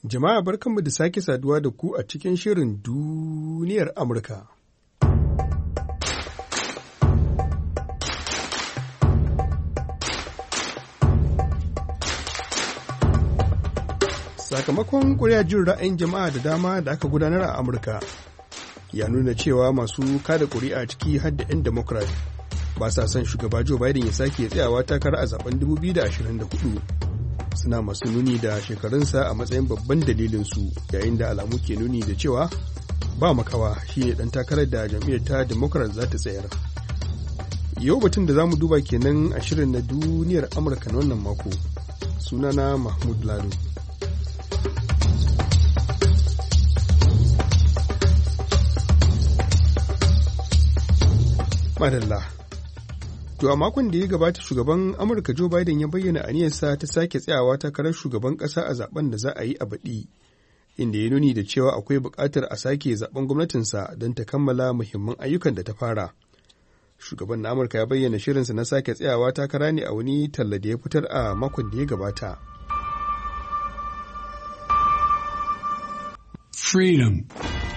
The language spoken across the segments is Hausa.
Jama'a barkanmu da sake saduwa da ku a cikin shirin duniyar Amurka. Sakamakon ƙuri'ar jin ra'ayin jama'a da dama da aka gudanar a Amurka ya nuna cewa masu kada ƙuri'a ciki har da 'yan Democrat ba sa son shugaba Joe Biden ya sake tsayawa takara a zaben 2024. Suna masu nuni da shekarunsa a matsayin babban dalilinsu, yayin da alamu ke nuni da cewa ba makawa shi ne ɗan takarar da jam'iyyar ta Democrat za ta tsayar. Yau batun da za mu duba kenan a shirin na duniyar Amurka na wannan mako. Sunana Mahmud Lalo. Madalla. To a makon da ya gabata shugaban Amurka Joe Biden ya bayyana aniyarsa ta sake tsayawa takarar shugaban ƙasa a zaben da za a yi a baɗi, inda ya nuni da cewa akwai buƙatar a sake zaben gwamnatinsa don ta kammala muhimman ayyukan da ta fara. Shugaban na Amurka ya bayyana shirinsa na sake tsayawa takara ne a wani talla da ya fitar a makon da ya gabata. Freedom.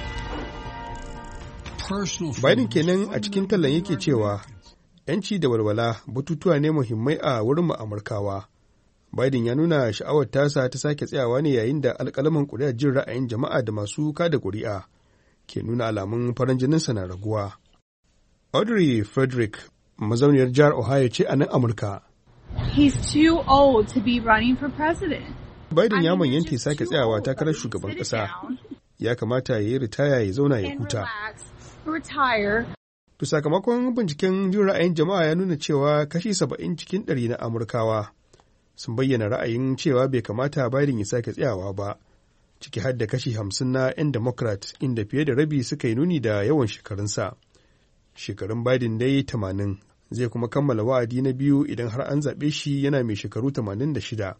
Biden kenan a cikin tallan yake cewa ‘yanci da walwala batutuwa ne muhimmai a wurin Amurkawa. Biden ya nuna sha'awar tasa ta sake tsayawa ne yayin da alƙalaman ƙuri'ar jin ra'ayin jama'a da masu kada ƙuri'a ke nuna alamun farin jininsa na raguwa. Audrey Frederick, mazauniyar jihar Ohio ce a nan Amurka. He's too old to be running for president. Biden ya manyanta ya sake tsayawa takarar shugaban ƙasa. Ya kamata ya yi ritaya ya zauna ya huta. To sakamakon binciken jin ra'ayin jama'a ya nuna cewa kashi 70 cikin 100 na Amurkawa sun bayyana ra'ayin cewa bai kamata Biden ya sake tsayawa ba, ciki har da kashi 50 na 'yan Democrat, inda fiye da rabi suka yi nuni da yawan shekarunsa. Shekarun Biden dai 80, zai kuma kammala wa'adi na biyu idan har an zaɓe shi yana mai shekaru 86.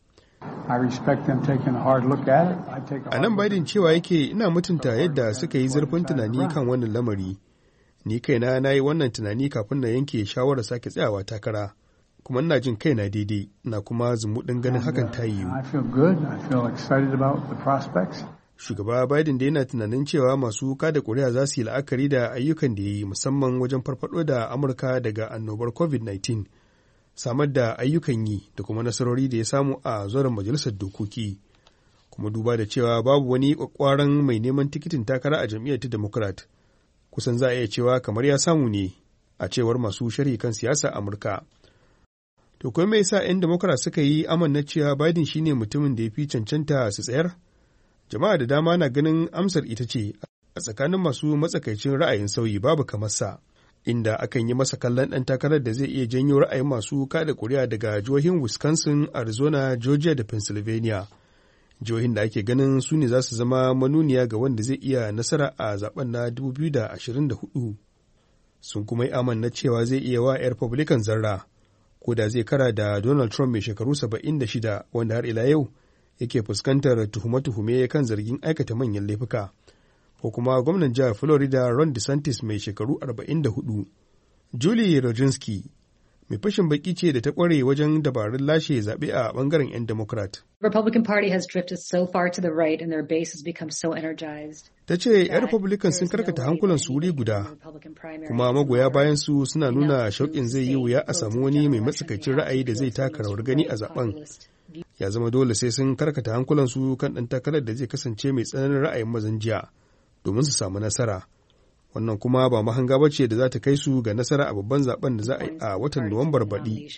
A nan Biden cewa yake ina mutunta yadda suka yi zurfin tunani kan wannan lamari. Ni kaina na yi wannan tunani kafin na yanke shawarar sake tsayawa takara, kuma ina jin kaina daidai, na kuma zumuɗin ganin hakan ta yiwu. Shugaba Biden da yana tunanin cewa masu kada ƙuri'a za su yi la'akari da ayyukan da ya yi musamman wajen farfaɗo da Amurka daga annobar COVID-19, samar da ayyukan yi da kuma nasarori da ya samu a zauren majalisar dokoki, kuma duba da cewa babu wani ƙwaƙƙwaran mai neman tikitin takara a jam'iyyar ta Democrat. Kusan za a iya cewa kamar ya samu ne, a cewar masu sharhi kan siyasa Amurka. To kuma me yasa 'yan Democrat suka yi amanna cewa Biden shine mutumin da ya fi cancanta su tsayar? Jama'a da dama na ganin amsar ita ce a tsakanin masu matsakaicin ra'ayin sauyi babu kamar sa, inda akan yi masa kallon ɗan takarar da zai iya janyo ra'ayin masu kada ƙuri'a daga jihohin Wisconsin, Arizona, Georgia da Pennsylvania. Jihohin da ake ganin su ne za su zama manuniya ga wanda zai iya nasara a zaben na 2024. Sun kuma yi amanna cewa zai iya wa 'yan Republican zarra, ko da zai kara da Donald Trump mai shekaru 76 wanda har ila yau yake fuskantar tuhume-tuhume kan zargin aikata manyan laifuka, ko kuma gwamnan jihar Florida Ron DeSantis mai shekaru 44. Julie Rodzinski mai fashin baki ce da ta kware wajen dabarun lashe zaɓe a ɓangaren 'yan Democrat. Republican Party has drifted so far to the right and their base has become so energized. Ta ce 'yan Republican sun karkata hankulansu wuri guda, kuma magoya bayan su suna nuna shauƙin zai yi wuya a samu wani mai matsakaicin ra'ayi da zai taka rawar gani a zaben. Ya zama dole sai sun karkata hankulansu kan ɗan takarar da zai kasance mai tsananin ra'ayin mazan jiya domin su samu nasara. Wannan kuma ba mahanga ba ce da za ta kai su ga nasara a babban zaben da za a yi a watan Nuwambar baɗi.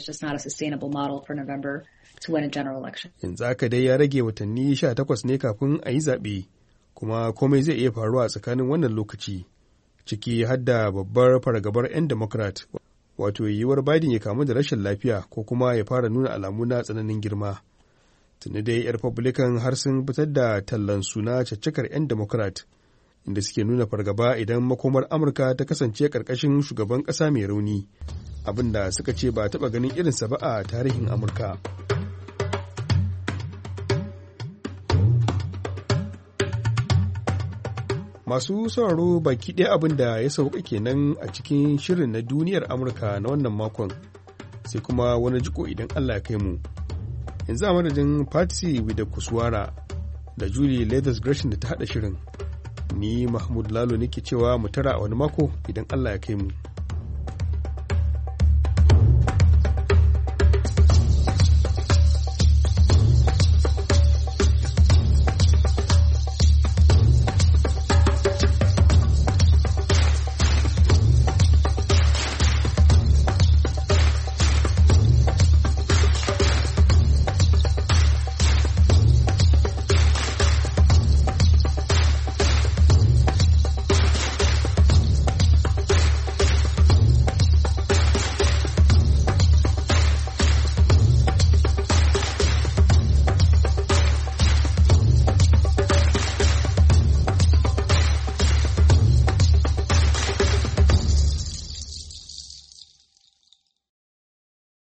Yanzu haka dai ya rage watanni 18 ne kafin a yi zaɓe, kuma komai zai iya faruwa a tsakanin wannan lokaci, ciki har da babbar fargabar 'yan Democrat, wato yiwuwar Biden ya kamu da rashin lafiya ko kuma ya fara nuna alamu na tsananin girma. Tuni dai 'yan Republican har sun fitar da tallan suna caccakar 'yan Democrat, inda suke nuna fargaba idan makomar Amurka ta kasance ƙarƙashin shugaban ƙasa mai rauni, abin da suka ce ba taɓa ganin irinsa ba a tarihin Amurka. Masu sauraro baki ɗaya abin da ya sauka kenan a cikin shirin na duniyar Amurka na wannan makon, sai kuma wani jiko idan Allah ya kai mu. Yanzu a madadin Patsy Widakuswara da Julie Leathers Gresham da ta haɗa shirin. Ni Mahmud Lalo nake cewa mu tara a wani mako idan Allah ya kai mu.